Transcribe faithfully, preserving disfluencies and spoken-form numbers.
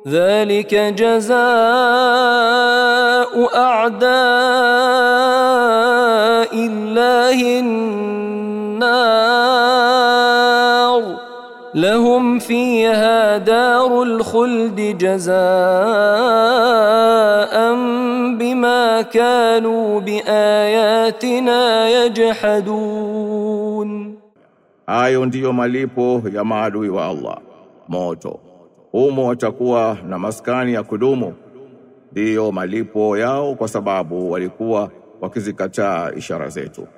ذلك جزاء أعداء الله النار لهم فيها دار الخلد جزاء بما كانوا بآياتنا يجحدون. Hayo ndiyo malipo ya maadui wa Allah, moto. Humo watakuwa na maskani ya kudumu. Ndiyo malipo yao kwa sababu walikuwa wakizikataa ishara zetu.